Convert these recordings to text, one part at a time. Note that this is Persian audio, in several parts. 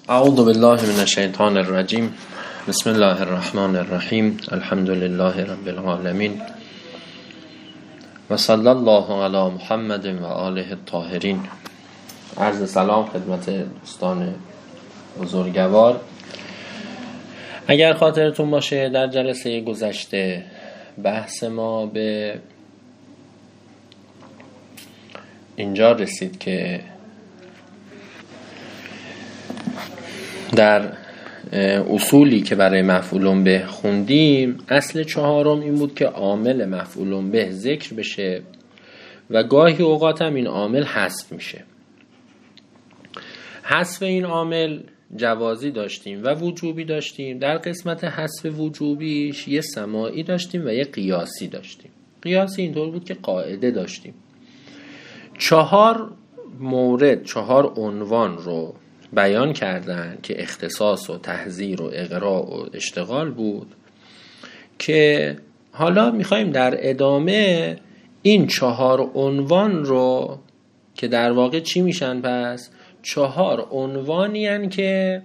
اعوذ بالله من الشیطان الرجیم. بسم الله الرحمن الرحیم. الحمد لله رب العالمین و صلی الله علی محمد و آله الطاهرین. عرض سلام خدمت دوستان بزرگوار. اگر خاطرتون باشه در جلسه گذشته بحث ما به اینجا رسید که در اصولی که برای مفعول به خوندیم، اصل چهارم این بود که عامل مفعول به ذکر بشه و گاهی اوقات هم این عامل حذف میشه. حذف این عامل جوازی داشتیم و وجوبی داشتیم. در قسمت حذف وجوبیش یه سماعی داشتیم و یه قیاسی داشتیم. قیاسی اینطور بود که قاعده داشتیم 4 مورد 4 عنوان رو بیان کردن که اختصاص و تحذیر و اغراء و اشتغال بود، که حالا میخوایم در ادامه این 4 عنوان رو که در واقع چی میشن؟ پس 4 عنوانی هن که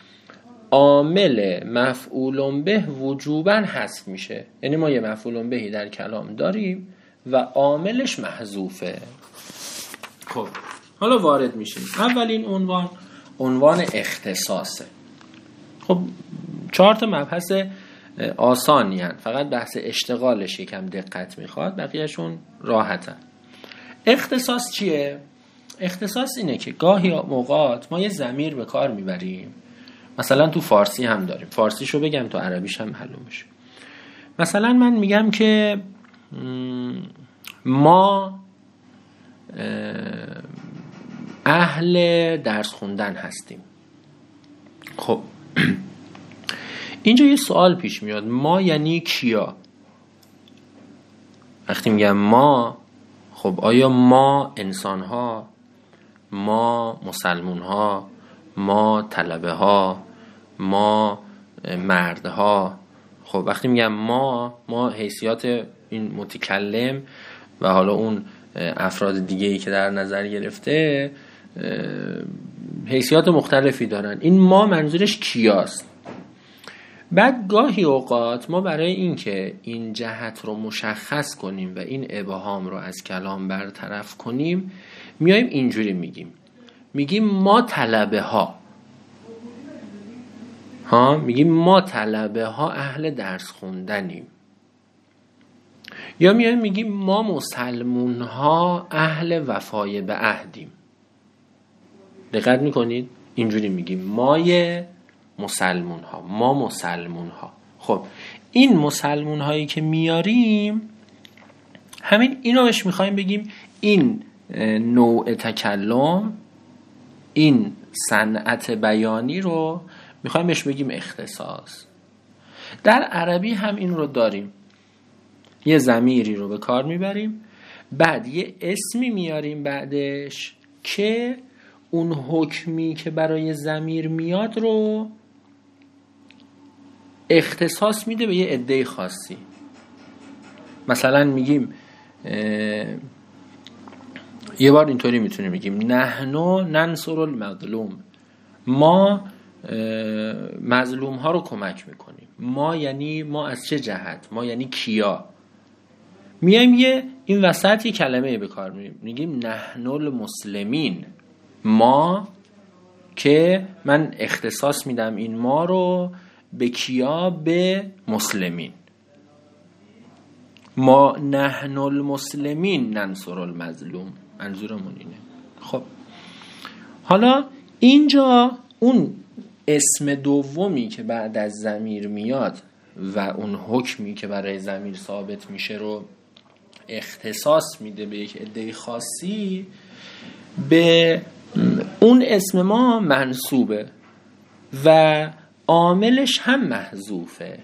عامل مفعول به وجوباً حذف میشه. یعنی ما یه مفعول بهی در کلام داریم و عاملش محذوفه. خب حالا وارد میشیم. اولین عنوان اختصاصه. خب 4 تا مبحث آسانی هن، فقط بحث اشتغالش یکم دقت میخواد، بقیهشون راحتن. اختصاص چیه؟ اختصاص اینه که گاهی موقعات ما یه ضمیر به کار میبریم. مثلا تو فارسی هم داریم، فارسیشو بگم تو عربیش هم معلوم بشه. مثلا من میگم که ما اهل درس خوندن هستیم. خب اینجا یه سوال پیش میاد، ما یعنی کیا؟ وقتی میگم ما، خب آیا ما انسان ها، ما مسلمون ها، ما طلبه ها، ما مرد ها؟ خب وقتی میگم ما حیثیات این متکلم و حالا اون افراد دیگه‌ای که در نظر گرفته حیثیات مختلفی دارن. این ما منظورش کیاست؟ بعد گاهی اوقات ما برای این که این جهت رو مشخص کنیم و این ابهام رو از کلام برطرف کنیم، میایم اینجوری میگیم ما طلبه ها، میگیم ما طلبه ها اهل درس خوندنیم. یا میگیم ما مسلمون ها اهل وفای به عهدیم. دقت میکنید؟ اینجوری میگیم مای مسلمون ها، ما مسلمون ها. خب این مسلمون هایی که میاریم، همین اینو بهش میخوایم بگیم این نوع تکلم، این صنعت بیانی رو میخوایم بهش بگیم اختصاص. در عربی هم این رو داریم، یه ضمیری رو به کار میبریم، بعد یه اسمی میاریم بعدش که اون حکمی که برای ضمیر میاد رو اختصاص میده به یه عده خاصی. مثلا میگیم یه بار اینطوری میتونیم بگیم نحنو ننصر المظلوم، ما مظلوم ها رو کمک میکنیم. ما یعنی ما از چه جهت؟ ما یعنی کیا؟ میایم این وسط یه کلمه به کار میگیم نحنو المسلمین، ما که من اختصاص میدم این ما رو به کیا؟ به مسلمین. ما نحنو المسلمین ننصر المظلوم، منظورمون اینه. خب حالا اینجا اون اسم دومی که بعد از ضمیر میاد و اون حکمی که برای ضمیر ثابت میشه رو اختصاص میده به یک عده خاصی، به اون اسم ما منصوبه و عاملش هم محذوفه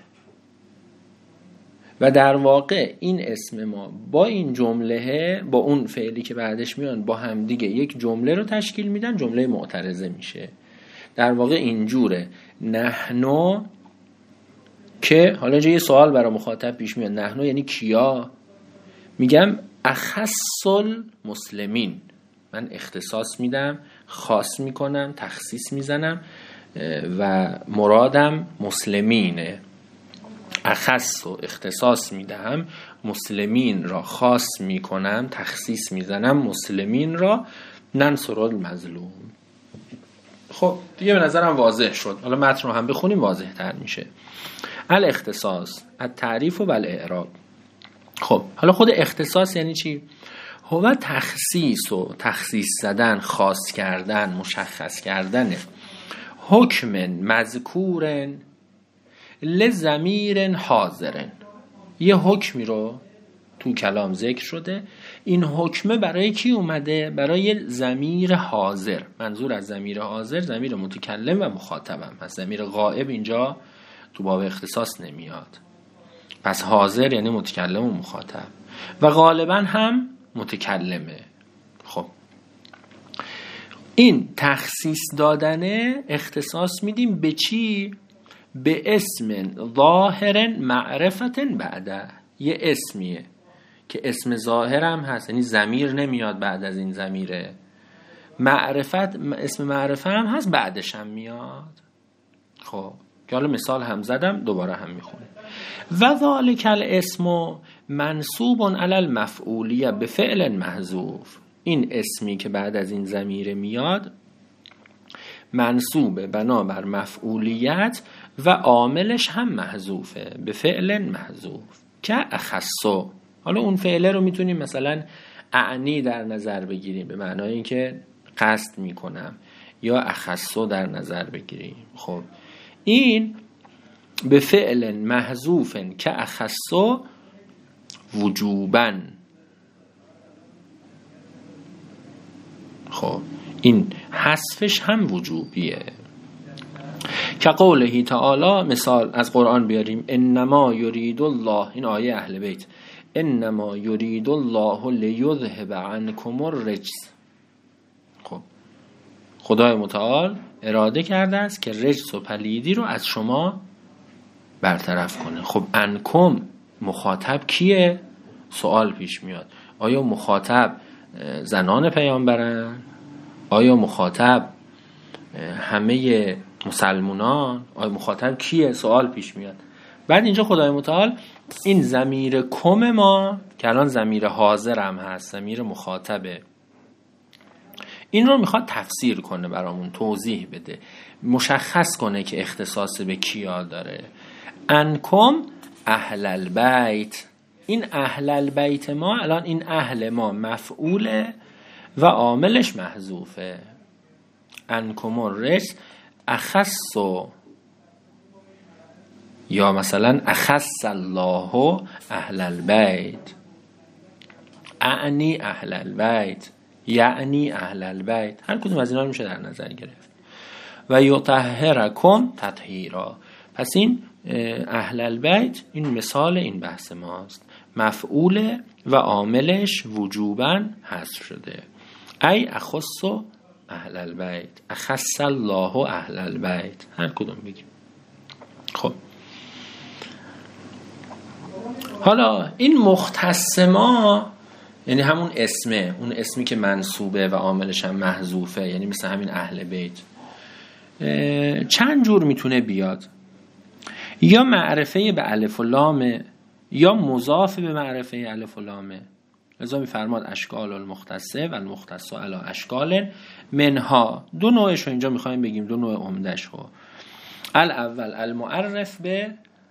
و در واقع این اسم ما با این جمله، با اون فعلی که بعدش میان، با هم دیگه یک جمله رو تشکیل میدن، جمله معترضه میشه. در واقع اینجوره نحنو، که حالا اینجا یه سوال برای مخاطب پیش میاد، نحنو یعنی کیا؟ میگم اخص المسلمین، من اختصاص میدم، خاص میکنم، تخصیص میزنم و مرادم مسلمینه. اخص و اختصاص میدهم، مسلمین را خاص میکنم، تخصیص میزنم مسلمین را، ننصر المظلوم. خب دیگه به نظرم واضح شد. حالا متن رو هم بخونیم واضح تر میشه. الاختصاص التعریف و الاعراب. خب حالا خود اختصاص یعنی چی؟ هو تخصیص و تخصیص زدن، خاص کردن، مشخص کردن حکم مذکور لضمیر حاضر. یه حکمی رو تو کلام ذکر شده، این حکمه برای کی اومده؟ برای ضمیر حاضر. منظور از ضمیر حاضر ضمیر متکلم و مخاطبم هست. ضمیر غائب اینجا تو باب اختصاص نمیاد. پس حاضر یعنی متکلم و مخاطب و غالبا هم متکلمه. خب این تخصیص دادن اختصاص میدیم به چی؟ به اسم ظاهر معرفت بعده. یه اسمیه که اسم ظاهر هم هست، یعنی ضمیر نمیاد بعد از این ضمیره. معرفت، اسم معرفت هم هست بعدش هم میاد. خب که حالا مثال هم زدم، دوباره هم میخونیم. و ذالک الاسم منصوب علی المفعولیه به فعل محذوف. این اسمی که بعد از این ضمیر میاد منصوب بنابر مفعولیت و عاملش هم محذوفه به فعل محذوف که اخصو. حالا اون فعله رو میتونیم مثلا اعنی در نظر بگیریم به معنای اینکه قصد میکنم، یا اخصو در نظر بگیریم. خب این به فعل محذوف که اخصو وجوباً. خب این حذفش هم وجوبیه. که قوله تعالی، مثال از قرآن بیاریم، انما یرید الله، این آیه اهل بیت، انما یرید الله لیذهب عنکم الرجس. خب خدای متعال اراده کرده است که رجس و پلیدی رو از شما برطرف کنه. خب عنکم مخاطب کیه؟ سوال پیش میاد. آیا مخاطب زنان پیامبرن؟ آیا مخاطب همه مسلمانان؟ آیا مخاطب کیه؟ سوال پیش میاد. بعد اینجا خدای متعال این ضمیر کم ما که الان ضمیر حاضر هم هست، ضمیر مخاطبه، این رو میخواد تفسیر کنه برامون، توضیح بده، مشخص کنه که اختصاص به کیا داره. انکم اهل البیت. این اهل البیت ما، الان این اهل ما مفعوله و عاملش محذوفه. انکم الرجس اخصو، یا مثلا اخص الله اهل البیت، اعنی اهل البیت، یعنی اهل البیت. هر کدوم از اینا میشه در نظر گرفت. و یطهرکم تطهیرا. پس این اهل البیت این مثال این بحث ماست، مفعول و عاملش وجوباً حذف شده. ای اخص اهل البیت، اخص الله اهل البیت، هر کدوم بگیم. خب حالا این مختص ما یعنی همون اسمه، اون اسمی که منصوبه و عاملش هم محذوفه، یعنی مثل همین اهل بیت. چند جور میتونه بیاد؟ یا معرفه به الف و لامه، یا مضاف به معرفه الف و لامه. لذا میفرماد اشکال المختصه و المختصه علی اشکال منها. دو نوعش رو اینجا میخوایم بگیم، دو نوع عمدش رو. الاول المعرف به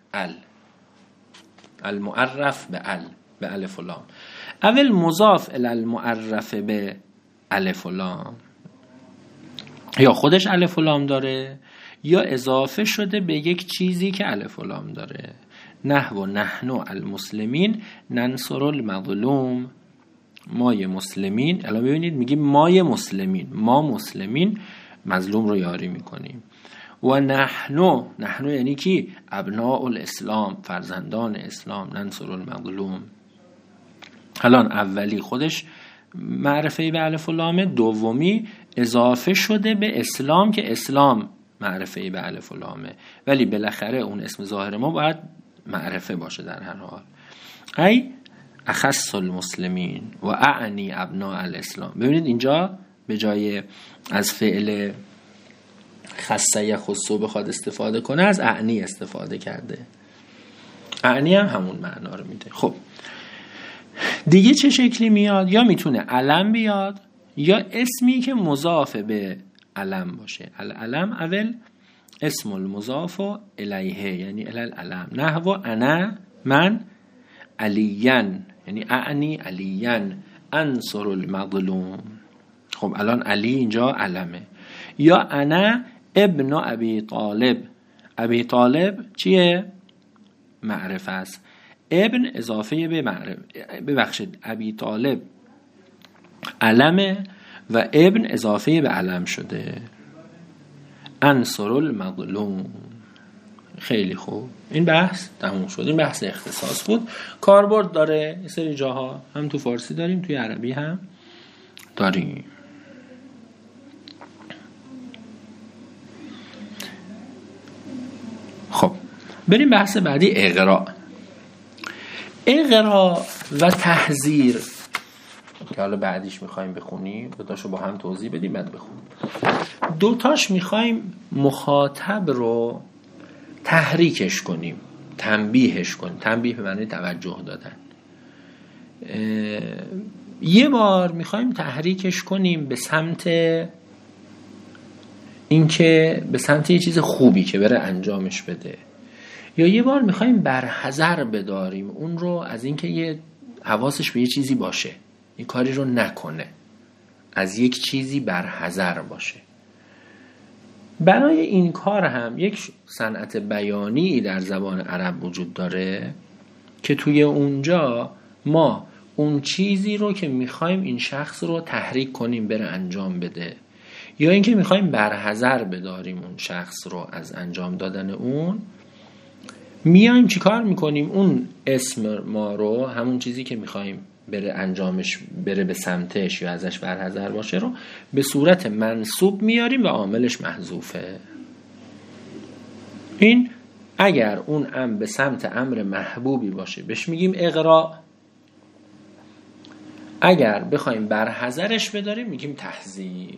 المعرف به به الف و لام. اول مضاف الی المعرف به الف و لام، یا خودش الف و لام داره یا اضافه شده به یک چیزی که الف و لام داره. نحو نحنو المسلمین ننصر المظلوم. مای مسلمین، الان ببینید میگیم مای مسلمین، ما مسلمین مظلوم رو یاری میکنیم. و نحنو یعنی کی؟ ابناء الاسلام، فرزندان اسلام، ننصر المظلوم. الان اولی خودش معرفه به الف و لام، دومی اضافه شده به اسلام که اسلام معرفه به الف و لامه، ولی بالاخره اون اسم ظاهر ما باید معرفه باشه در هر حال. ای اخص المسلمین و اعنی ابناء الاسلام. ببینید اینجا به جای از فعل خصه یخصو بخواد استفاده کنه از اعنی استفاده کرده. اعنی هم همون معنا رو میده. خب دیگه چه شکلی میاد؟ یا میتونه علم بیاد یا اسمی که مضاف به علم باشه. العلم اول اسم المضاف الیه یعنی العلم. نحو انا من علیان یعنی اعنی علیان انصر المظلوم. خب الان علی اینجا علمه. یا انا ابن ابی طالب. ابی طالب چیه؟ معرفه است. ابن اضافه به معرفه، ببخشید ابی طالب علمه و ابن اضافه به علم شده. انصر المظلوم. خیلی خوب، این بحث تموم شد. این بحث اختصاص بود. کاربرد داره یه سری جاها، هم تو فارسی داریم توی عربی هم داریم. خب بریم بحث بعدی، اقراء. اقراء و تحذیر که حالا بعدیش میخوایم بخونیم، دوتاشو با هم توضیح بدیم بعد بخونیم. دوتاش میخوایم مخاطب رو تحریکش کنیم، تنبیهش کنیم. تنبیه به معنی توجه دادن. یه بار میخوایم تحریکش کنیم به سمت اینکه به سمت یه چیز خوبی که بره انجامش بده، یا یه بار میخوایم برحذر بداریم اون رو از اینکه یه حواسش به یه چیزی باشه، این کاری رو نکنه، از یک چیزی برحذر باشه. برای این کار هم یک صنعت بیانی در زبان عرب وجود داره که توی اونجا ما اون چیزی رو که میخوایم این شخص رو تحریک کنیم بره انجام بده، یا اینکه میخوایم برحذر بداریم اون شخص رو از انجام دادن اون، میایم چی کار میکنیم؟ اون اسم ما رو، همون چیزی که میخوایم بره انجامش، بره به سمتش یا ازش برحذر باشه رو به صورت منصوب میاریم و عاملش محذوفه. این اگر اون امر به سمت امر محبوبی باشه بهش میگیم اقراء، اگر بخوایم برحذرش بداریم میگیم تحذیر.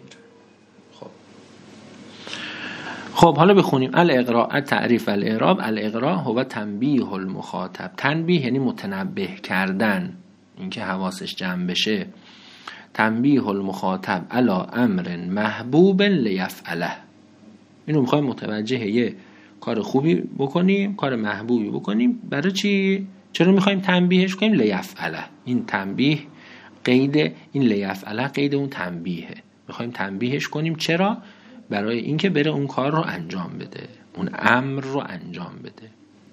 خب حالا بخونیم. الاقراء تعریف الاعراب. الاقراء هو تنبیه المخاطب. تنبیه یعنی متنبه کردن، اینکه حواسش جمع بشه. تنبیه المخاطب علی امر محبوب لیفعله. اینو میخوایم متوجه یه کار خوبی بکنیم، کار محبوبی بکنیم. برای چی؟ چرا میخوایم تنبیهش کنیم؟ لیفعله. این تنبیه قید، این لیفعله قید اون تنبیهه. میخوایم تنبیهش کنیم. چرا؟ برای اینکه بره اون کار رو انجام بده، اون امر رو انجام بده.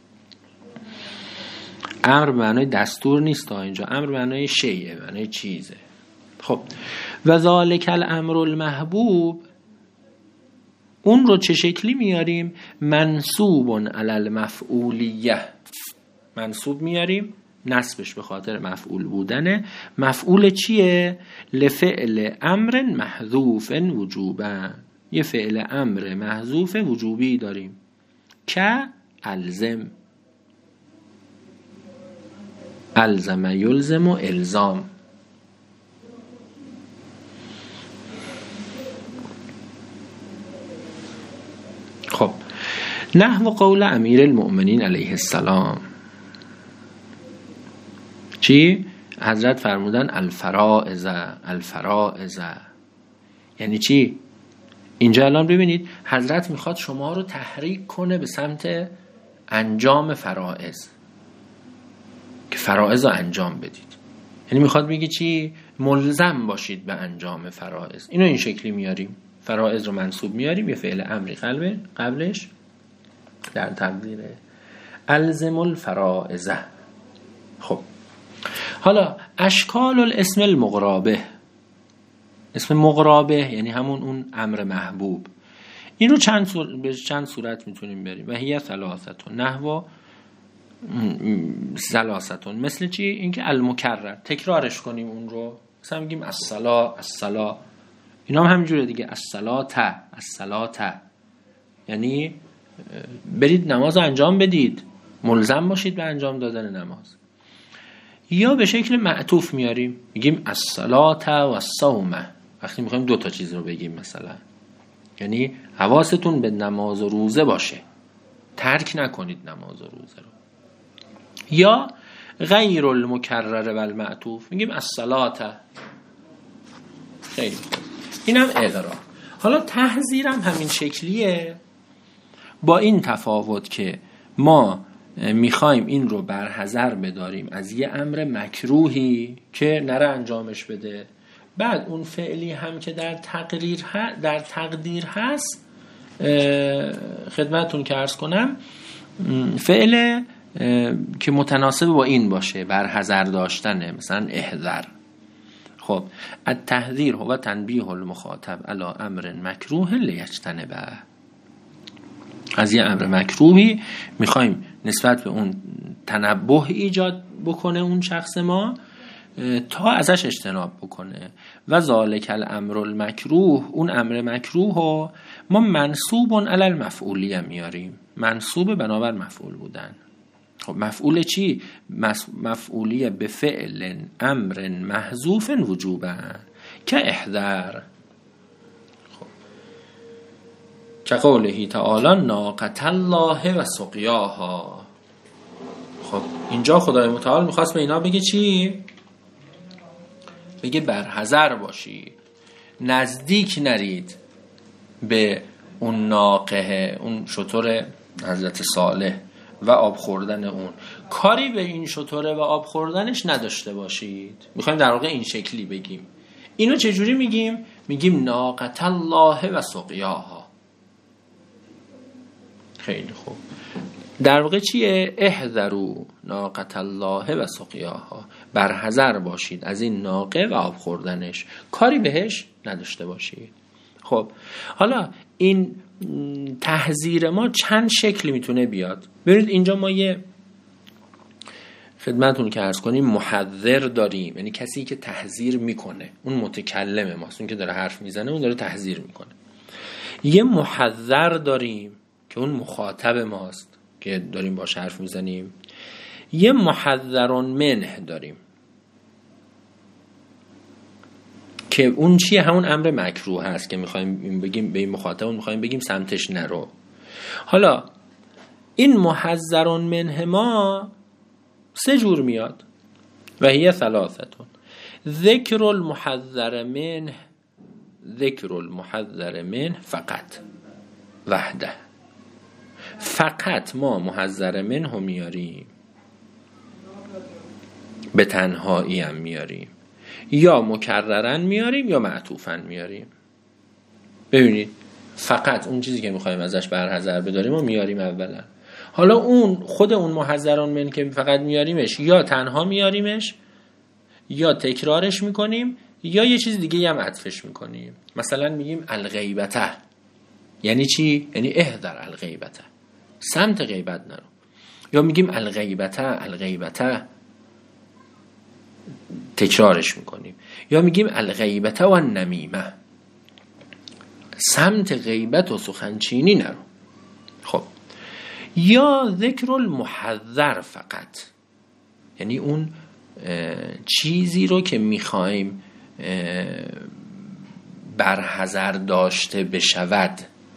امر به معنای دستور نیست اینجا، امر به معنای شیء، به معنای چیزه. خب و ذالک الامر المحبوب، اون رو چه شکلی میاریم؟ منصوب علی المفعولیه. منصوب میاریم، نصبش به خاطر مفعول بودنه. مفعول چیه؟ لفعل امر محذوف وجوبا. یه فعل امر محذوف وجوبی داریم که الزم. الزم یلزم و الزام. خب نحو قول امیر المؤمنین علیه السلام. چی؟ حضرت فرمودن الفرائض. الفرائض یعنی چی؟ اینجا الان ببینید حضرت میخواد شما رو تحریک کنه به سمت انجام فرائض، که فرائض رو انجام بدید. یعنی میخواد بگه چی؟ ملزم باشید به انجام فرائض. اینو این شکلی میاریم، فرائض رو منصوب میاریم، یه فعل امری قبلش در تقدیره الزم الفرائض. خب حالا اشکال الاسم المغرابه. اسم مغرابه یعنی همون اون امر محبوب. این رو به چند صورت میتونیم بریم. و هی ثلاثتون نحو ثلاثتون. مثل چی؟ اینکه المکرر، تکرارش کنیم اون رو. مثلا میگیم الصلا الصلا. اینا هم همینجوره دیگه. الصلاة الصلاة یعنی برید نماز انجام بدید، ملزم باشید به انجام دادن نماز. یا به شکل معطوف میاریم، میگیم الصلاة و الصوم. وقتی میخوایم دو تا چیز رو بگیم، مثلا یعنی حواستون به نماز و روزه باشه، ترک نکنید نماز و روزه رو. یا غیر المکرر و المعطوف، میگیم الصلاة. خیلی خوب، اینم اقرار. حالا تحذیرم همین شکلیه، با این تفاوت که ما میخوایم این رو برحذر بداریم از یه امر مکروهی که نره انجامش بده، بعد اون فعلی هم که در تقدیر هست خدمتتون که عرض کنم فعل که متناسب با این باشه، برحذر داشتنه، مثلا احذر. خب التحذیر هو تنبیه المخاطب علی امر مکروه لیجتنبه، از یه امر مکروهی میخوایم نسبت به اون تنبه ایجاد بکنه اون شخص ما تا ازش اجتناب بکنه. و ذالک الامر المکروه، اون امر مکروه رو ما منصوب علی المفعولیه میاریم، منصوب بنابر مفعول بودن. خب مفعول چی؟ مفعولیه به فعل امر محذوف وجوبا که احذر. خب که قوله تعالی ناقة الله و سقیاها. خب اینجا خدای متعال میخواست به اینا بگه چی؟ بگه برحذر باشی، نزدیک نرید به اون ناقه، اون شتر حضرت صالح و آب خوردن اون، کاری به این شتره و آب خوردنش نداشته باشید. میخوایم در واقع این شکلی بگیم. اینو چجوری میگیم؟ میگیم ناقة الله و سقیاها. خیلی خوب، در واقع چیه؟ احذروا ناقة الله و سقیاها، برحذر باشید از این ناقه و آب خوردنش، کاری بهش نداشته باشید. خب حالا این تحذیر ما چند شکلی میتونه بیاد. ببینید اینجا ما یه خدمتون که عرض کنیم محذر داریم، یعنی کسی که تحذیر میکنه، اون متکلم ماست، اون که داره حرف میزنه اون داره تحذیر میکنه. یه محذر داریم که اون مخاطب ماست که داریم باش حرف میزنیم. یه محذرون منه داریم که اون چیه؟ همون امر مکروه هست که میخوایم بگیم به این مخاطب، میخوایم بگیم سمتش نرو. حالا این محذرون منه ما سه جور میاد و هی ثلاثتون. ذکر المحذر منه، ذکر المحذر منه فقط وحده، فقط ما محذر منه میاریم، به تنهایی هم میاریم، یا مکررن میاریم یا معطوفن میاریم. ببینید فقط اون چیزی که میخوایم ازش برحذر بداریم و میاریم اولا. حالا اون خود اون محذران من که فقط میاریمش، یا تنها میاریمش یا تکرارش میکنیم یا یه چیز دیگه هم عطفش میکنیم. مثلا میگیم الغیبته، یعنی چی؟ یعنی احذر الغیبته، سمت غیبت نرو. یا میگیم الغیبته، الغیبته تکرارش میکنیم. یا میگیم الغیبته و النمیمه، سمت غیبت و سخنچینی نرو. خب یا ذکر المحذر فقط، یعنی اون چیزی رو که میخوایم برحذر داشته بشود.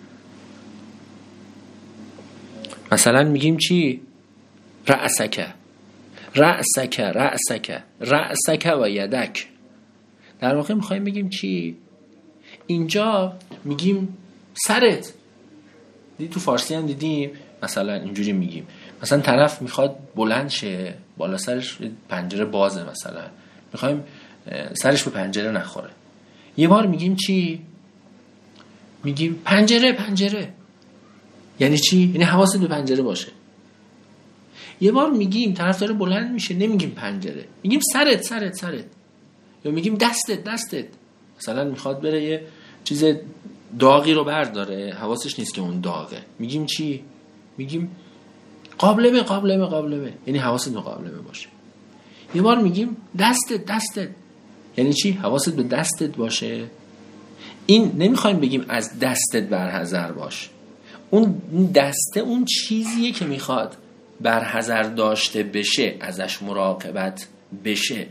مثلا میگیم چی؟ رأسک، رأسک، رأسک، رأسک و یدک. در واقع میخوایم بگیم چی؟ اینجا میگیم سرت. دیدی تو فارسی هم دیدیم مثلا اینجوری میگیم، مثلا طرف میخواد بلند شه، بالا سرش پنجره بازه، مثلا میخوایم سرش به پنجره نخوره. یه بار میگیم چی؟ میگیم پنجره، پنجره. یعنی چی؟ یعنی حواست به پنجره باشه. یه بار میگیم طرف داره بلند میشه، نمیگیم پنجره، میگیم سرت، سرت، سرت. یا میگیم دستت، دستت. مثلا میخواد بره یه چیز داغی رو برداره، حواسش نیست که اون داغه، میگیم چی؟ میگیم قابلمه، قابلمه، قابلمه. یعنی حواست به قابلمه باشه. یه بار میگیم دستت، دستت. یعنی چی؟ حواست به دستت باشه. این نمیخوایم بگیم از دستت برحذر باش. اون دسته اون چیزیه که میخواد برحذر داشته بشه، ازش مراقبت بشه.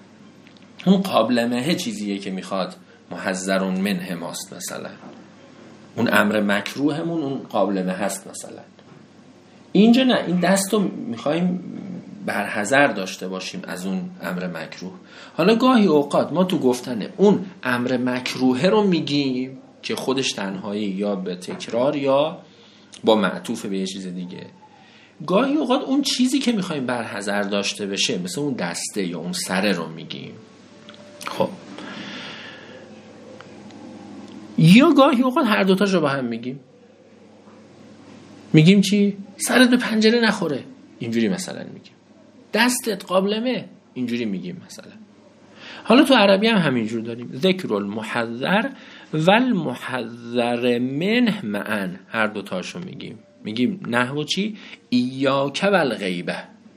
اون قابلمه چیزیه که میخواد محذرون منه ماست مثلا. اون امر مکروهمون اون قابلمه هست مثلا. اینجا نه، این دست رو میخواییم برحذر داشته باشیم از اون امر مکروه. حالا گاهی اوقات ما تو گفتن اون امر مکروه رو میگیم که خودش تنهایی یا به تکرار یا با معطوف به یه چیز دیگه. گاهی اوقات اون چیزی که میخواییم برحذر داشته بشه مثل اون دسته یا اون سره رو میگیم. خب یا گاهی اوقات هر دوتاش رو با هم میگیم چی؟ سرت به پنجره نخوره، اینجوری مثلا میگیم. دستت قابلمه، اینجوری میگیم مثلا. حالا تو عربی هم همینجور داریم، ذکر المحذر و المحذر منه معا، هر دوتاشو میگیم نحو چی؟ ایاک و الغیبه،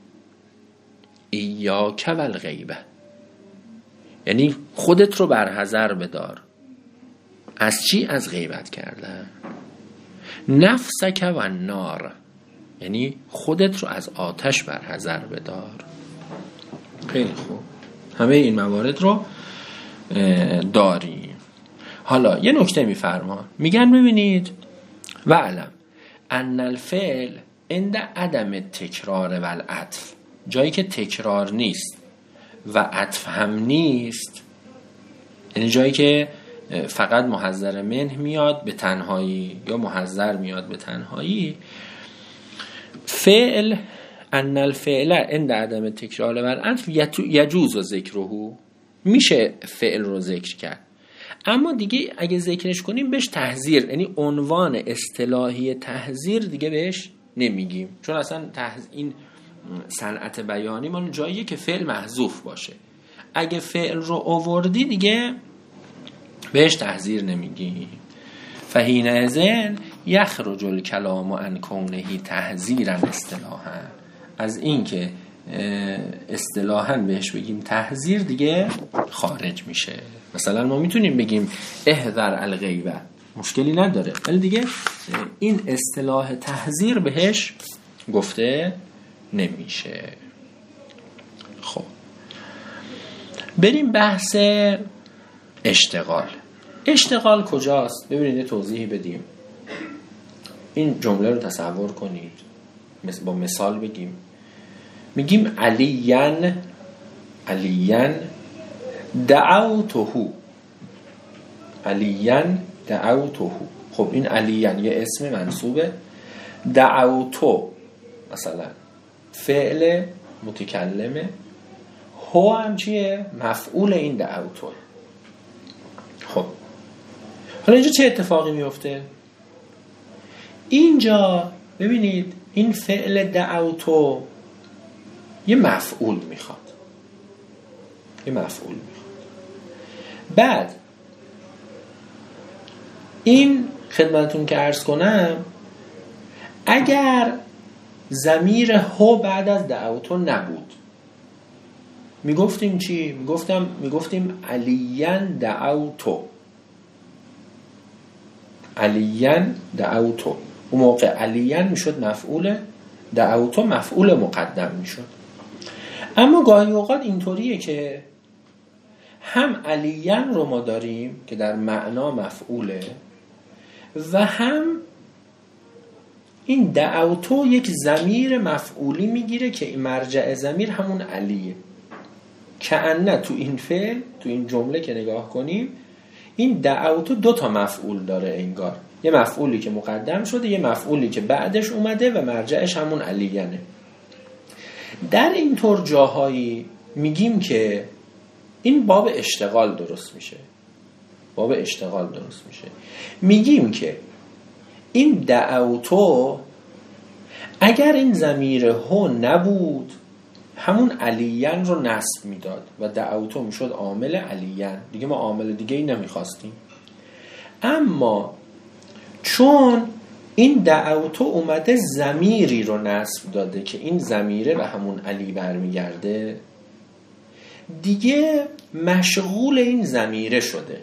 ایاک و الغیبه، یعنی خودت رو برحذر بدار. از چی؟ از غیبت کردن. نفسک و النار، یعنی خودت رو از آتش برحذر بدار. خیلی خوب، همه این موارد رو داریم. حالا یه نکته میفرمان، میگن ببینید و علم ان الفعل عند عدم تکرار و العطف، جایی که تکرار نیست و عطف هم نیست، یعنی جایی که فقط محذر منه میاد به تنهایی یا محذر میاد به تنهایی، فعل ان الفعل عند عدم تکرار و العطف یجوز ذکره، میشه فعل رو ذکر کرد، اما دیگه اگه ذکرش کنیم بهش تحذیر، یعنی عنوان اصطلاحی تحذیر دیگه بهش نمیگیم، چون اصلا این صنعت بیانی ما جاییه که فعل محذوف باشه. اگه فعل رو آوردی دیگه بهش تحذیر نمیگیم. فحینئذ یخرج الکلام عن کونه تحذیرا اصطلاحا، از این که اصطلاحا بهش بگیم تحذیر دیگه خارج میشه. مثلا ما میتونیم بگیم احذر الغیبه، مشکلی نداره، ولی دیگه این اصطلاح تحذیر بهش گفته نمیشه. خب بریم بحث اشتغال. اشتغال کجاست؟ ببینید یه توضیحی بدیم. این جمله رو تصور کنید، با مثال بگیم. میگیم علیان دعوتهو، علیان دعوتهو. خب این علیان یه اسم منصوبه، دعوتو مثلا فعل متکلمه، هو هم چیه؟ مفعول این دعوتو. خب حالا اینجا چه اتفاقی میفته؟ اینجا ببینید این فعل دعوتو یه مفعول میخواد، بعد این خدمتون که عرض کنم اگر ضمیر هو بعد از دعوتو نبود میگفتیم چی؟ میگفتیم علیان دعوتو. اون موقع علیان میشد مفعول، دعوتو مفعول مقدم میشد. اما گاهی اوقات اینطوریه که هم علیان رو ما داریم که در معنا مفعوله و هم این دعوتو یک ضمیر مفعولی میگیره که مرجع ضمیر همون علیه. کأنه تو این فعل، تو این جمله که نگاه کنیم، این دعوتو 2 مفعول داره انگار، یه مفعولی که مقدم شده، یه مفعولی که بعدش اومده و مرجعش همون علیانه. در این طور جاهایی میگیم که این باب اشتغال درست میشه. میگیم که این دعوتو اگر این ضمیر هو نبود همون علیان رو نصب میداد و دعوتو میشد عامل علیان، دیگه ما عامل دیگه ای نمیخواستیم. اما چون این دعوتو اومده ضمیری رو نصب داده که این ضمیره به همون علی برمیگرده، دیگه مشغول این ضمیره شده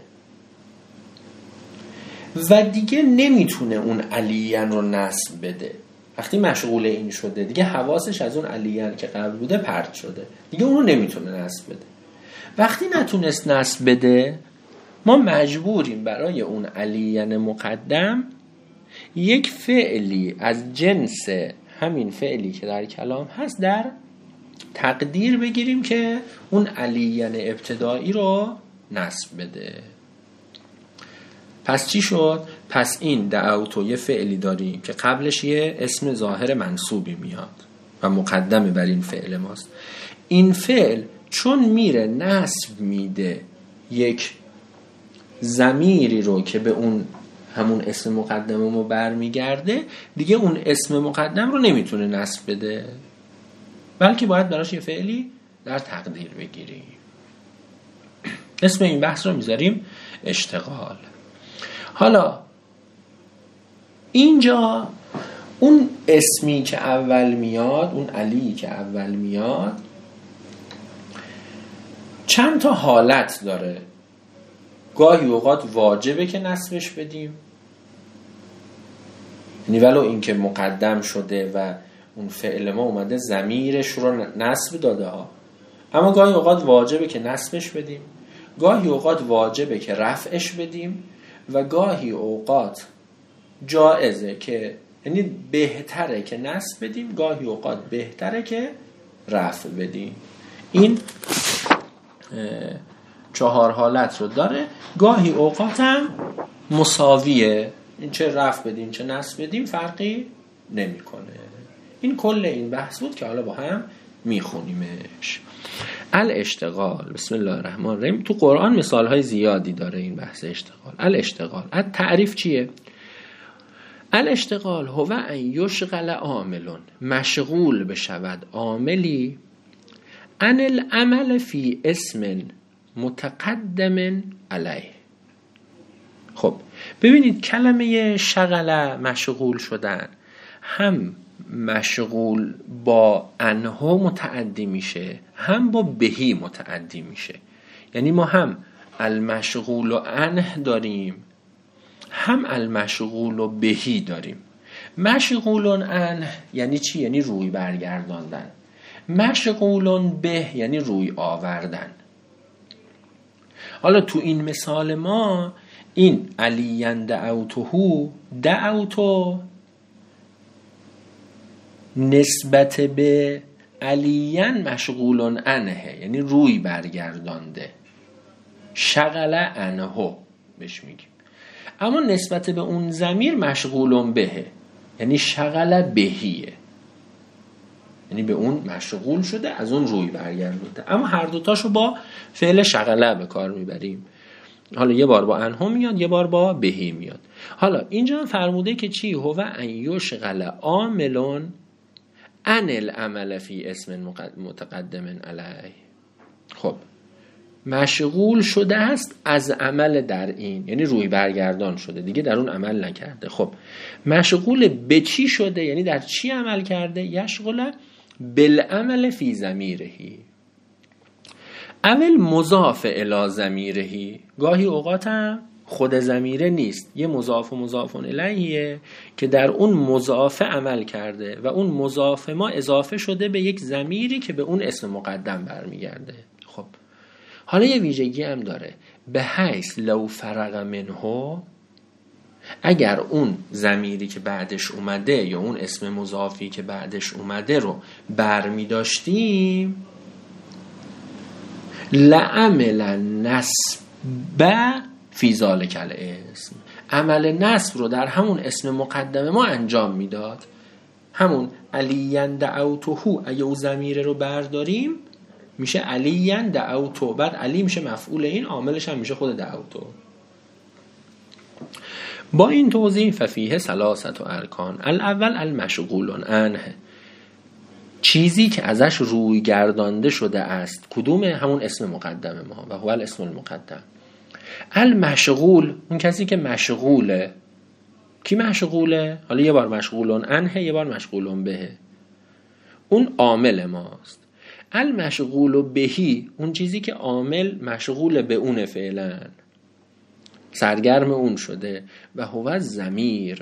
و دیگه نمیتونه اون علیان رو نصب بده. وقتی مشغول این شده دیگه حواسش از اون علیان که قبل بوده پرت شده، دیگه اون رو نمیتونه نصب بده. وقتی نتونست نصب بده ما مجبوریم برای اون علیین مقدم یک فعلی از جنس همین فعلی که در کلام هست در تقدیر بگیریم که اون علیین ابتدایی رو نصب بده. پس چی شد؟ پس این دعوتو یه فعلی داریم که قبلش یه اسم ظاهر منصوبی میاد و مقدم بر این فعل ماست. این فعل چون میره نصب میده یک ضمیری رو که به اون همون اسم مقدممو برمیگرده، دیگه اون اسم مقدم رو نمیتونه نصب بده، بلکه باید براش یه فعلی در تقدیر بگیریم. اسم این بحث رو میذاریم اشتغال. حالا اینجا اون اسمی که اول میاد، اون علی که اول میاد، چند تا حالت داره. گاهی اوقات واجبه که نصبش بدیم، یعنی ولو این که مقدم شده و اون فعل ما اومده ضمیرش رو نصب داده ها، اما گاهی اوقات واجبه که نصبش بدیم، گاهی اوقات واجبه که رفعش بدیم و گاهی اوقات جائزه که یعنی بهتره که نصب بدیم، گاهی اوقات بهتره که رفع بدیم. این 4 حالت رو داره. گاهی اوقات هم مساویه، این چه رفع بدیم چه نصب بدیم فرقی نمیکنه. این کل این بحث بود که حالا با هم میخونیمش. الاشتغال، بسم الله الرحمن الرحیم. تو قرآن مثالهای زیادی داره این بحث اشتغال. الاشتغال، تعریف چیه؟ الاشتغال هو ان یشغل عامل، مشغول بشود عاملی عن العمل فی اسم متقدم علیه. خب ببینید کلمه شغله مشغول شدن، هم مشغول با انه متعدی میشه، هم با بهی متعدی میشه. یعنی ما هم المشغول و انه داریم، هم المشغول و بهی داریم. مشغول انه یعنی چی؟ یعنی روی برگرداندن. مشغول به یعنی روی آوردن. حالا تو این مثال ما این علیین دعوتو نسبت به علیین مشغول عنه یعنی روی برگردانده، شغل عنه بهش میگیم. اما نسبت به اون ضمیر مشغول بهه یعنی شغل بهیه، یعنی به اون مشغول شده، از اون روی برگردونده. اما هر دوتاشو با فعل شغله به کار میبریم. حالا یه بار با انها میاد، یه بار با بهی میاد. حالا اینجا فرموده که چی؟ هو ان یشغل عاملون عن العمل فی اسم متقدم علیه. خب مشغول شده است از عمل در این، یعنی روی برگردان شده، دیگه در اون عمل نکرده. خب مشغول به چی شده؟ یعنی در چی عمل کرده؟ یشغل بالعمل فی ضمیرهی اول مضاف الی ضمیرهی. گاهی اوقات هم خود ضمیره نیست، یه مضاف و مضاف الیه که در اون مضاف عمل کرده و اون مضاف ما اضافه شده به یک ضمیری که به اون اسم مقدم برمیگرده. خب حالا یه ویژگی هم داره، به حیث لو فرغ منه، اگر اون ضمیری که بعدش اومده یا اون اسم مضافی که بعدش اومده رو برمی داشتیم، لعمل نصب فی ذالک الاسم، عمل نصب رو در همون اسم مقدمه ما انجام میداد. همون علیین دعوتهو، اگه اون ضمیر رو برداریم میشه علیین دعوتو، بعد علی میشه مفعول این، عاملش هم میشه خود دعوتو. با این توضیح ففیه ثلاثه ارکان. الاول المشغول عنه، چیزی که ازش روی گردانده شده است. کدوم؟ همون اسم مقدم ما و هو الاسم المقدم. المشغول، اون کسی که مشغوله. کی مشغوله؟ حالا یه بار مشغول عنه، یه بار مشغول به، اون عامل ماست. المشغول بهی، اون چیزی که عامل مشغول به اونه، فعلا سرگرم اون شده. و هو ضمیر،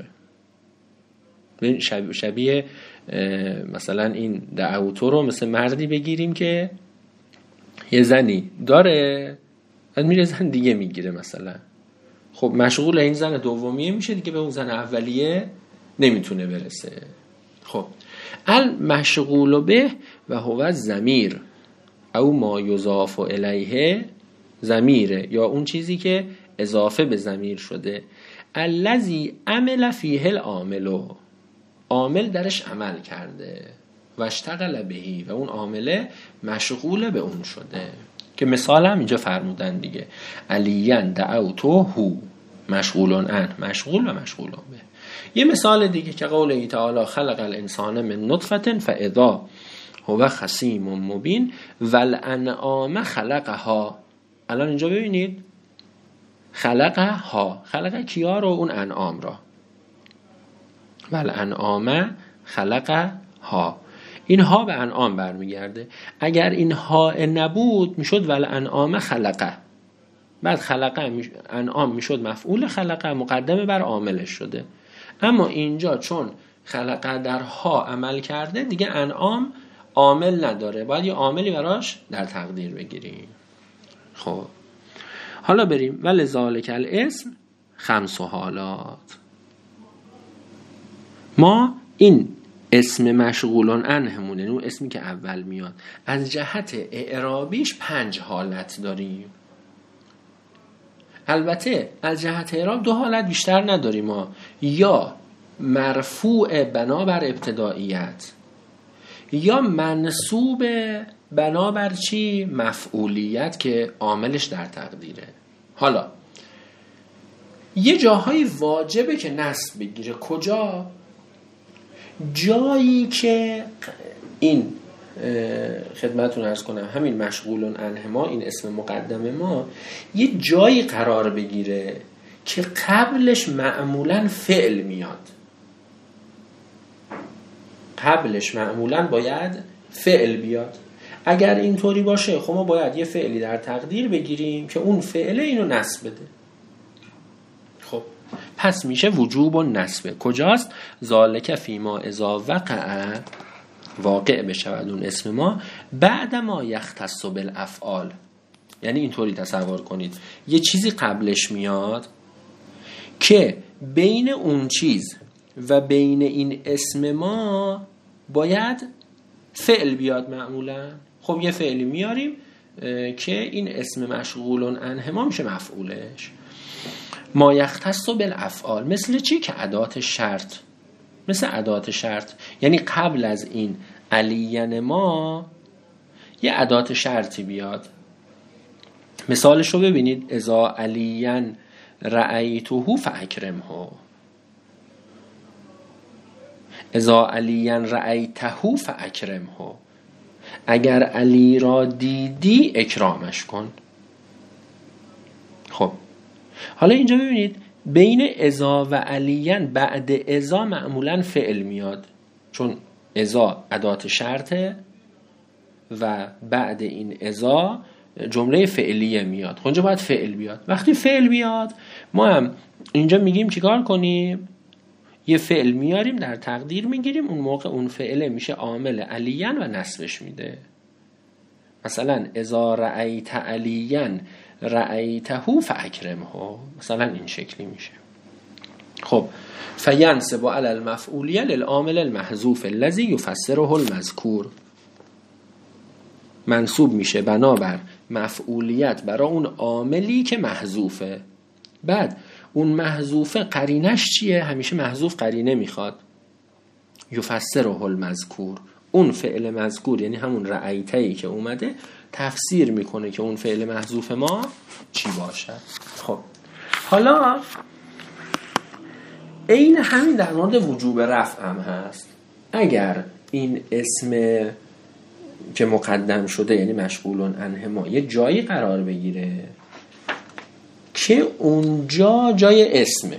شبیه مثلا این دعوتو رو مثل مردی بگیریم که یه زنی داره بعد میره زن دیگه میگیره مثلا. خب مشغول این زن دومیه میشه دیگه، به اون زن اولیه نمیتونه برسه. خب المشغول به و هو الضمیر او ما یضاف الیه، ضمیره یا اون چیزی که اضافه به ضمیر شده، الذی عمل فیه العامل، عامل درش عمل کرده، و اشتغل بهی و اون عامله مشغول به اون شده، که مثال هم اینجا فرمودن دیگه، علیاً دعوتو هو مشغولون ان، مشغول و مشغولون به. یه مثال دیگه که قوله تعالی خلق الانسان من نطفه فاذا هو خصیم مبین والانعام خلقها. الان اینجا ببینید خلقها، خلق کیا رو؟ اون انعام را. والانعام خلقها، این ها به انعام برمیگرده. اگر این ها نبود میشد والانعام خلقه، بعد خلقه انعام میشد مفعول خلقه مقدمه بر عاملش شده. اما اینجا چون خلقه در ها عمل کرده دیگه انعام عامل نداره، باید یه عاملی براش در تقدیر بگیریم. خب حالا بریم ولذالک الاسم خمس حالات. ما این اسم مشغولان عنهمونه، اون اسمی که اول میاد، از جهت اعرابیش 5 حالت داریم. البته از جهت اعراب 2 حالت بیشتر نداریم ما، یا مرفوع بنابر ابتداییت یا منصوب بنابر چی؟ مفعولیت که عاملش در تقدیره. حالا یه جاهای واجبه که نصب بگیره. کجا؟ جایی که این خدمتتون عرض کنم همین مشغولون عنه ما، این اسم مقدم ما، یه جایی قرار بگیره که قبلش معمولاً فعل میاد. قبلش معمولاً باید فعل بیاد. اگر اینطوری باشه خب ما باید یه فعلی در تقدیر بگیریم که اون فعله اینو نصب بده. خب پس میشه وجوب و نصبه. کجاست؟ ذالک فیما اذا وقع، واقع بشود اون اسم ما، بعد ما یختص بالافعال. یعنی اینطوری تصور کنید یه چیزی قبلش میاد که بین اون چیز و بین این اسم ما باید فعل بیاد معمولا. خب یه فعلی میاریم که این اسم مشغولون عنه ما میشه مفعولش. ما یختص بالافعال مثل چی؟ که ادات شرط، مثل ادات شرط، یعنی قبل از این علیین ما یه ادات شرطی بیاد. مثالش رو ببینید، اذا علیین رأیته فاکرمه، اذا علیین رأیته فاکرمه، اگر علی را دیدی اکرامش کن. خب حالا اینجا ببینید بین اذا و علیین بعد اذا معمولا فعل میاد، چون اذا ادات شرطه و بعد این اذا جمله فعلیه میاد. خب اینجا باید فعل بیاد. وقتی فعل بیاد ما هم اینجا میگیم چیکار کنیم؟ یه فعل میاریم در تقدیر میگیریم، اون موقع اون فعله میشه عامل علیین و نصبش میده. مثلا اذا رأیت علیین رأیته فاکرمه، مثلا این شکلی میشه. خب فینصب علی المفعولیه للعامل المحذوف الذی یفسره المذکور، منصوب میشه بنابر مفعولیت برای اون عاملی که محذوفه. بعد اون محذوفه قرینش چیه؟ همیشه محذوف قرینه میخواد. یفسره المذکور، اون فعل مذکور یعنی همون رأیته‌ای که اومده تفسیر میکنه که اون فعل محذوف ما چی باشه. خب حالا این همین در مورد وجوب رفع هم هست. اگر این اسم که مقدم شده یعنی مشغولون عنه ما یه جایی قرار بگیره که اونجا جای اسمه،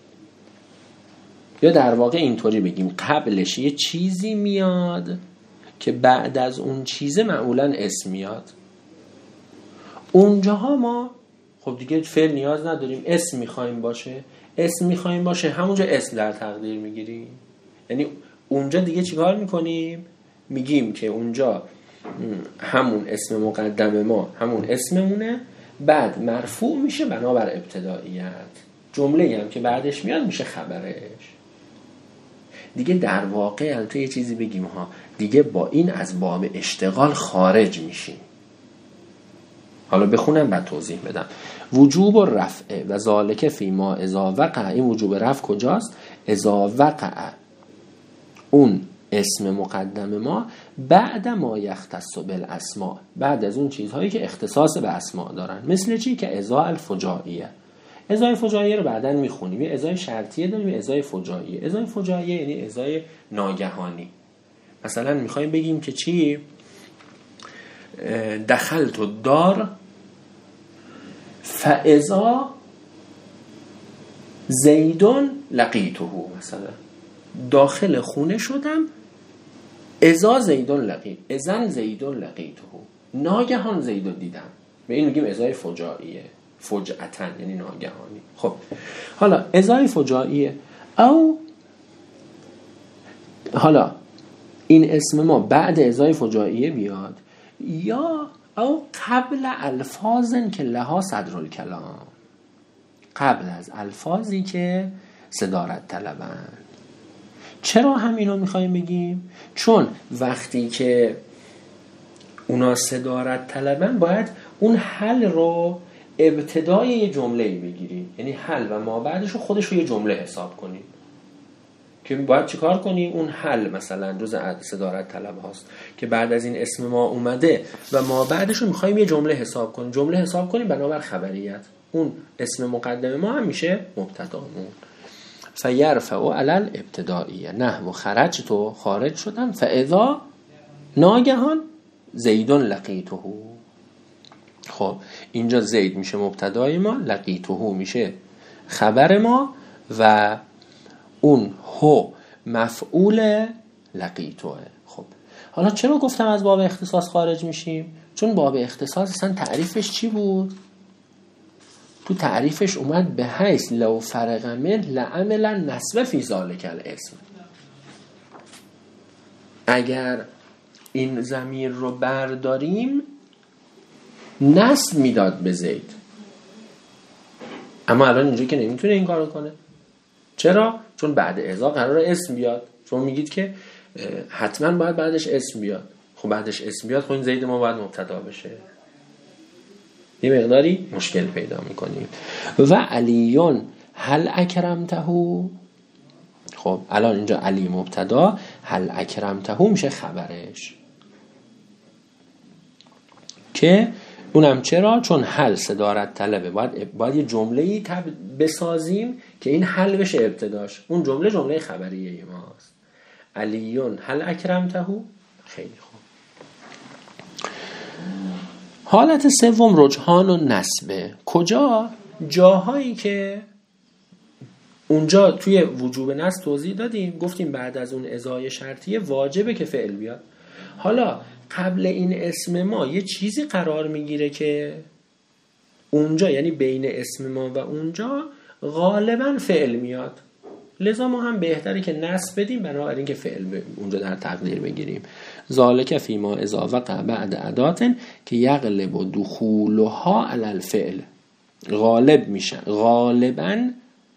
یا در واقع اینطوری بگیم قبلش یه چیزی میاد که بعد از اون چیزه معمولا اسم میاد، اونجاها ما خب دیگه فعل نیاز نداریم، اسم میخوایم باشه، اسم میخوایم باشه همونجا اسم در تقدیر میگیریم. یعنی اونجا دیگه چیکار میکنیم؟ میگیم که اونجا همون اسم مقدم ما همون اسممونه بعد مرفوع میشه بنابر ابتداییت، جمله هم که بعدش میاد میشه خبرش. دیگه در واقع البته یه چیزی بگیم ها، دیگه با این از باب اشتغال خارج میشیم. حالا بخونم بعد توضیح بدم. وجوب الرفع و ذالک فیما اذا وقع، این وجوب رفع کجاست؟ اذا وقع، اون اسم مقدم ما بعد ما یختص بالاسماء، بعد از اون چیزهایی که اختصاص به اسماء دارن. مثل چی؟ که اذا الفجائیه. ازای فجائیه رو بعداً میخونیم. یه ازای شرطیه داریم، ازای فجائیه. ازای فجائیه یعنی ازای ناگهانی. مثلا میخوایم بگیم که چی؟ دخلت الدار فاذا زید لقیته، مثلا داخل خونه شدم اذا زید لقیت، اذن زید لقیته، ناگهان زید دیدم. به این میگیم ازای فجائیه، فجعتن یعنی ناگهانی. خب حالا ازای فجائیه، او حالا این اسم ما بعد ازای فجائیه بیاد، یا او قبل الفاظن که لها صدرالکلام، قبل از الفاظی که صدارت طلبند. چرا همینو میخوایم بگیم؟ چون وقتی که اونا صدارت طلبند باید اون حل رو ابتدای یه جمله‌ای بگیریم، یعنی حل و ما بعدش رو خودش رو یه جمله حساب کنیم. که باید چیکار کنیم؟ اون حل مثلا جز صدارت طلب هاست که بعد از این اسم ما اومده و ما بعدش رو میخوایم یه جمله حساب کنیم. جمله حساب کنیم بنابر خبریت، اون اسم مقدم ما هم میشه مبتدامون. فیرفع علی الابتدائیه نحو خرجت، خارج شدم، فاذا ناگهان زید لقیته. خب اینجا زید میشه مبتدای ما، لقیته میشه خبر ما و اون هو مفعول لقیته. خب حالا چرا گفتم از باب اختصاص خارج میشیم؟ چون باب اختصاص اصلا تعریفش چی بود؟ تو تعریفش اومد به حیث لو فرق من لعملا نصب فی ذالک الاسم. اگر این ضمیر رو برداریم نصب میداد به زید، اما الان اینجا که نمیتونه این کارو کنه. چرا؟ چون بعد اذا قرار اسم بیاد. شما میگید که حتما باید بعدش اسم بیاد. خب بعدش اسم بیاد، خب این زید ما باید مبتدا بشه. یه مقداری مشکل پیدا میکنیم. و علیون هل اکرمته. خب الان اینجا علی مبتدا، هل اکرمته میشه خبرش، که اونم چرا؟ چون حل صدارت طلبه، باید یه جمله‌ای بسازیم که این حل بشه ابتداش. اون جمله خبریه ماست. علیون هل اکرمته. خیلی خوب. حالت سوم رجحان و نسبه. کجا؟ جاهایی که اونجا توی وجوب نصب توضیح دادیم، گفتیم بعد از اون ازای شرطیه واجبه که فعل بیاد. حالا قبل این اسم ما یه چیزی قرار میگیره که اونجا، یعنی بین اسم ما و اونجا غالبا فعل میاد، لذا ما هم بهتره که نصب بدیم بنابراین که فعل اونجا در تقدیر بگیریم. ذالک فیما اذا وقع بعد اداتن که یغلب دخولها علی الفعل، غالب میشن، غالبا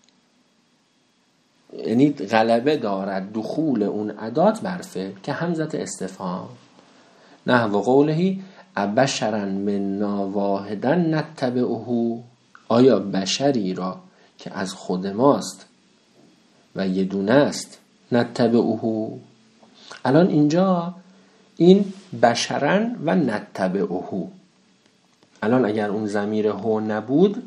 یعنی غلبه دارد دخول اون ادات بر فعل، که همزه استفهام. نحو قوله ابشرا منا واحدا نتبعه، آیا بشری را که از خود ماست و یه دونه است نتبعه. الان اینجا این بشرا و نتبعه، الان اگر اون ضمیر هو نبود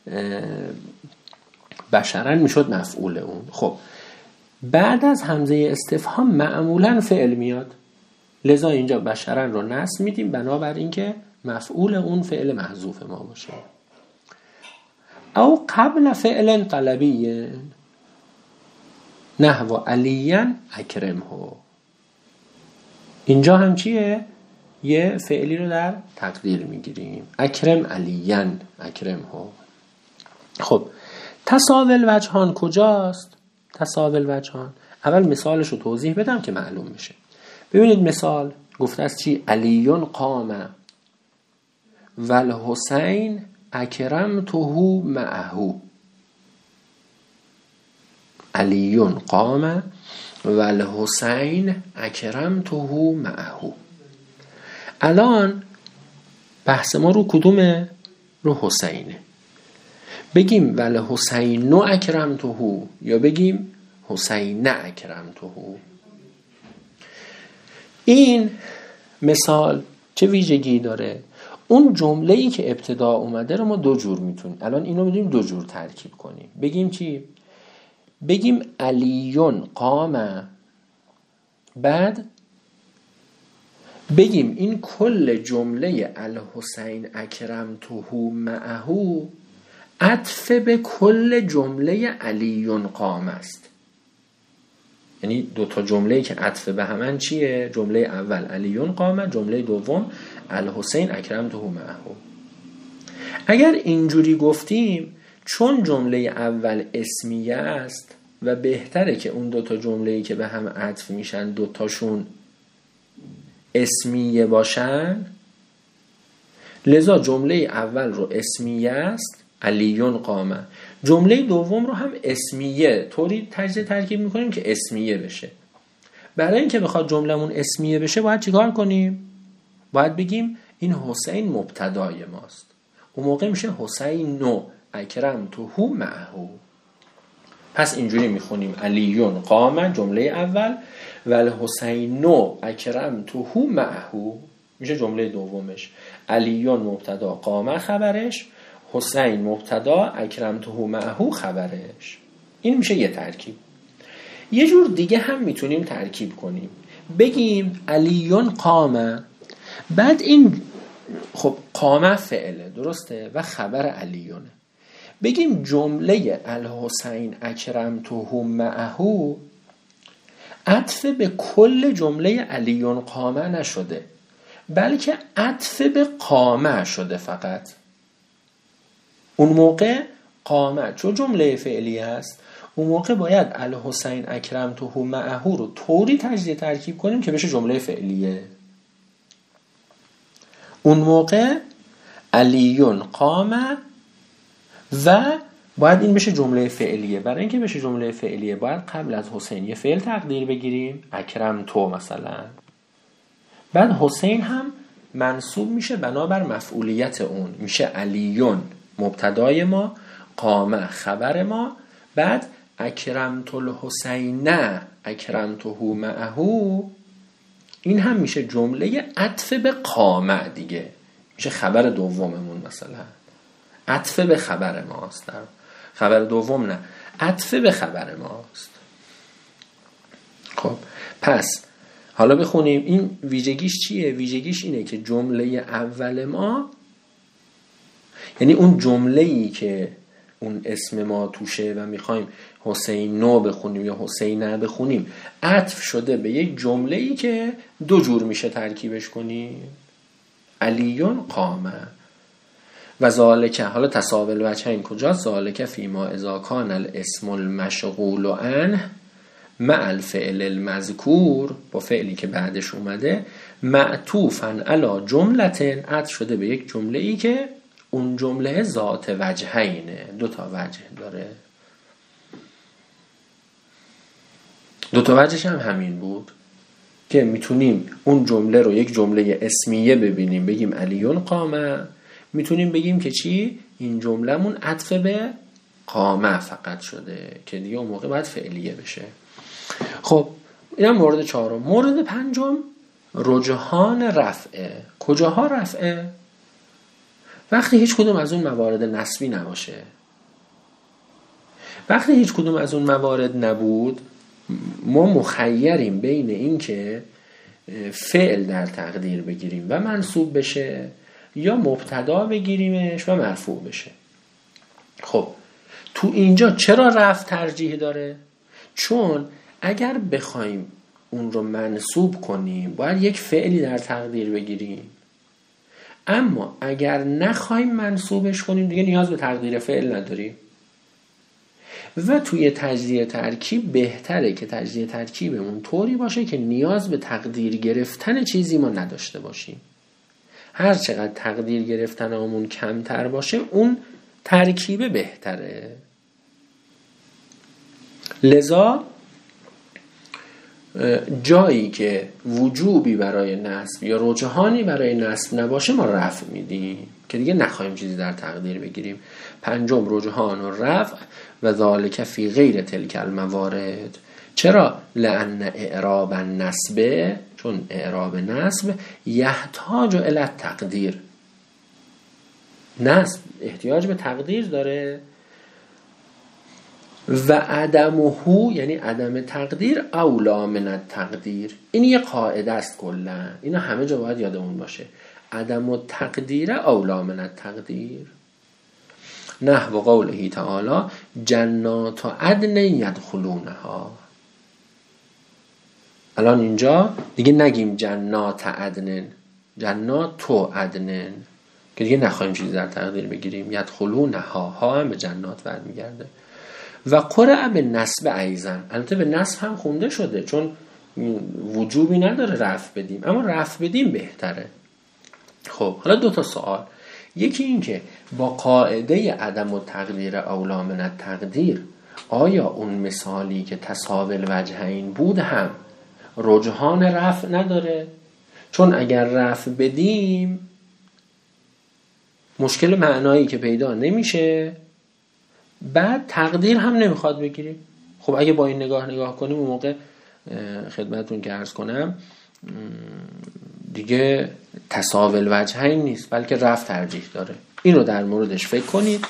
بشرا میشد مفعول اون. خب بعد از همزه استفهام معمولا فعل میاد، لذا اینجا بشرا رو نصب میدیم بنابر اینکه مفعول اون فعل محذوف ما باشه. او قبل فعل طلبی نحو علیاً اکرمه. اینجا هم چیه؟ یه فعلی رو در تقدیر میگیریم، اکرم علیاً اکرمه. خب تساوی وجهان کجاست؟ تساوی وجهان اول مثالش رو توضیح بدم که معلوم میشه. ببینید مثال گفته است چی؟ علیون قام والحسین اکرمته معه. علی قام و الحسین اکرمته معه. الان بحث ما رو کدومه؟ رو حسینه. بگیم ول حسین اکرمته یا بگیم حسین اکرمته؟ این مثال چه ویژگی داره؟ اون جمله‌ای که ابتدا اومده رو ما دو جور میتونیم الان اینو می‌دونیم دو جور ترکیب کنیم. بگیم چی؟ بگیم علی قام، بعد بگیم این کل جمله الحسین اکرمته معه عطف به کل جمله علی قام است. یعنی دو تا جمله‌ای که عطف به همن چیه؟ جمله اول علی قام، جمله دوم الحسین اکرمته معه. اگر اینجوری گفتیم چون جمله اول اسمیه است و بهتره که اون دو تا جمله‌ای که به هم عطف میشن دو تاشون اسمیه باشن، لذا جمله اول رو اسمیه است علی قام، جمله دوم رو هم اسمیه طوری تجزیه ترکیب میکنیم که اسمیه بشه. برای اینکه بخواد جملمون اسمیه بشه باید چیکار کنیم؟ باید بگیم این حسین مبتدای ماست. اون موقع میشه حسین اکرمته معه. پس اینجوری میخونیم علی قام جمله اول و الحسین اکرمته معه میشه جمله دومش. علی مبتدا، قام خبرش، حسین مبتدا، اکرمته معه خبرش. این میشه یه ترکیب. یه جور دیگه هم میتونیم ترکیب کنیم. بگیم علی قام، بعد این خب قام فعله درسته و خبر علیونه. بگیم جمله الحسین اکرمته معه عطف به کل جمله علی قام نشده، بلکه عطف به قام شده فقط. اون موقع قام چون جمله فعلی هست، اون موقع باید الحسین اکرمته معه رو طوری تجزیه ترکیب کنیم که بشه جمله فعلیه. اون موقع علی قام و باید این بشه جمله فعلیه. برای اینکه بشه جمله فعلیه باید قبل از حسین یه فعل تقدیر بگیریم، اکرمتو مثلا. بعد حسین هم منصوب میشه بنابر مفعولیت اون، میشه علیون مبتدای ما، قام خبر ما، بعد اکرمت الحسین اکرمته معه، این هم میشه جمله عطف به قام دیگه، میشه خبر دوممون مثلا. عطف به خبر ماست، در خبر دوم نه، عطف به خبر ماست. خب پس حالا بخونیم این ویژگیش چیه؟ ویژگیش اینه که جمله اول ما، یعنی اون جمله‌ای که اون اسم ما توشه و میخوایم حسین نو بخونیم یا حسین نه بخونیم، عطف شده به یک جمله‌ای که دو جور میشه ترکیبش کنیم، علیون قامه و ذالکه. حالا تساول وجهین کجاست؟ ذالکه فیما اذا کان الاسم المشغول عنه مع الفعل المذکور، با فعلی که بعدش اومده، معطوفاً علی جملتن، عطف شده به یک جمله‌ای که اون جمله ذات وجهینه، دو تا وجه داره. دو تا وجهش هم همین بود که میتونیم اون جمله رو یک جمله اسمیه ببینیم بگیم علیون قامه، میتونیم بگیم که چی؟ این جمله‌مون عطف به قامه فقط شده که دیگه اون موقع باید فعلیه بشه. خب اینم مورد چهارم. مورد پنجم رجحان رفعه. کجاها رفعه؟ وقتی هیچ کدوم از اون موارد نسبی نباشه. وقتی هیچ کدوم از اون موارد نبود، ما مخیریم بین این که فعل در تقدیر بگیریم و منصوب بشه یا مبتدا بگیریمش و مرفوع بشه. خب تو اینجا چرا رفع ترجیح داره؟ چون اگر بخوایم اون رو منصوب کنیم باید یک فعلی در تقدیر بگیریم، اما اگر نخوایم منصوبش کنیم دیگه نیاز به تقدیر فعل نداریم. و توی تجزیه ترکیب بهتره که تجزیه ترکیبمون طوری باشه که نیاز به تقدیر گرفتن چیزی ما نداشته باشیم. هر چقدر تقدیر گرفتنمون کمتر باشه اون ترکیب بهتره. لذا جایی که وجوبی برای نصب یا رجحانی برای نصب نباشه ما رفع میدیم که دیگه نخواهیم چیزی در تقدیر بگیریم. پنجم رجحان و رفع و ذالک فی غیر تلک الموارد. چرا؟ لأن اعراب النصب، چون اعراب نصب یحتاج الی التقدیر، نصب احتیاج به تقدیر داره و عدمه یعنی عدم تقدیر اولا من التقدیر. این یه قاعده است کلا، اینا همه جا باید یادمون باشه. عدم التقدیر اولا من التقدیر. نحو قوله تعالی جنات عدن یدخلونها. الان اینجا دیگه نگیم جنات عدن، جنات تو عدن که دیگه نخواهیم چیزی در تقدیر بگیریم. یدخلونها، ها هم به جنات برمیگرده. و قرأ به نصب ایضا، البته به نصب هم خونده شده چون وجوبی نداره رفع بدیم، اما رفع بدیم بهتره. خب حالا دو تا سوال. یکی این که با قاعده عدم التقدیر اولا من التقدیر آیا اون مثالی که تساوی الوجهین بود هم رجحان رفع نداره؟ چون اگر رفع بدیم مشکل معنایی که پیدا نمیشه، بعد تقدیر هم نمیخواد بگیریم. خب اگه با این نگاه کنیم اون موقع خدمتون که عرض کنم دیگه تساوی الوجهین نیست بلکه رفع ترجیح داره. این رو در موردش فکر کنید.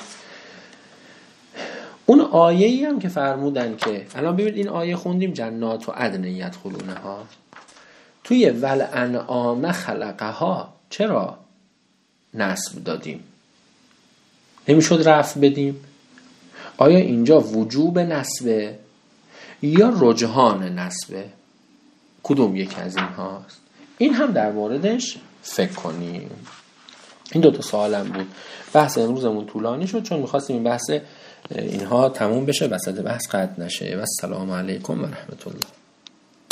اون آیه‌ای هم که فرمودن که الان ببینید این آیه خوندیم جنات و عدن یدخلونها، توی والانعام خلقها چرا نصب دادیم؟ نمیشد رفع بدیم؟ آیا اینجا وجوب نصبه یا رجحان نصبه؟ کدوم یک از این هاست؟ این هم در موردش فکر کنیم. این دو تا سوالم بود. بحث امروزمون طولانی شد چون می‌خواستیم این بحث اینها تموم بشه، وسط بحث قطع نشه. و السلام علیکم و رحمت الله.